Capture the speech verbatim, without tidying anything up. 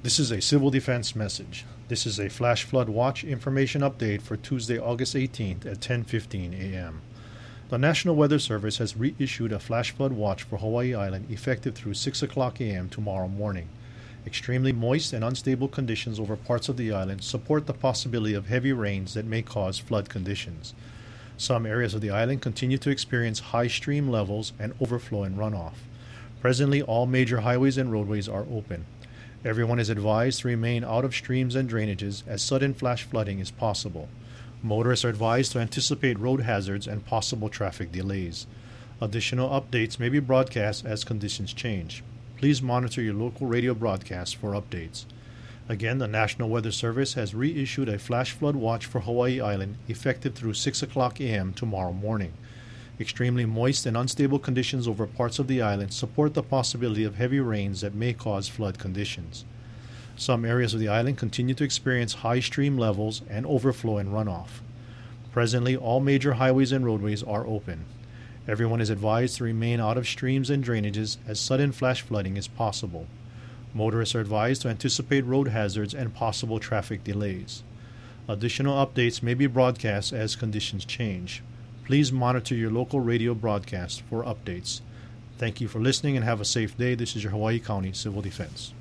This is a Civil Defense message. This is a flash flood watch information update for Tuesday, August eighteenth at ten fifteen a m The National Weather Service has reissued a flash flood watch for Hawaii Island effective through six o'clock a m tomorrow morning. Extremely moist and unstable conditions over parts of the island support the possibility of heavy rains that may cause flood conditions. Some areas of the island continue to experience high stream levels and overflow and runoff. Presently, all major highways and roadways are open. Everyone is advised to remain out of streams and drainages as sudden flash flooding is possible. Motorists are advised to anticipate road hazards and possible traffic delays. Additional updates may be broadcast as conditions change. Please monitor your local radio broadcasts for updates. Again, the National Weather Service has reissued a flash flood watch for Hawaii Island effective through six o'clock a m tomorrow morning. Extremely moist and unstable conditions over parts of the island support the possibility of heavy rains that may cause flood conditions. Some areas of the island continue to experience high stream levels and overflow and runoff. Presently, all major highways and roadways are open. Everyone is advised to remain out of streams and drainages as sudden flash flooding is possible. Motorists are advised to anticipate road hazards and possible traffic delays. Additional updates may be broadcast as conditions change. Please monitor your local radio broadcast for updates. Thank you for listening and have a safe day. This is your Hawaii County Civil Defense.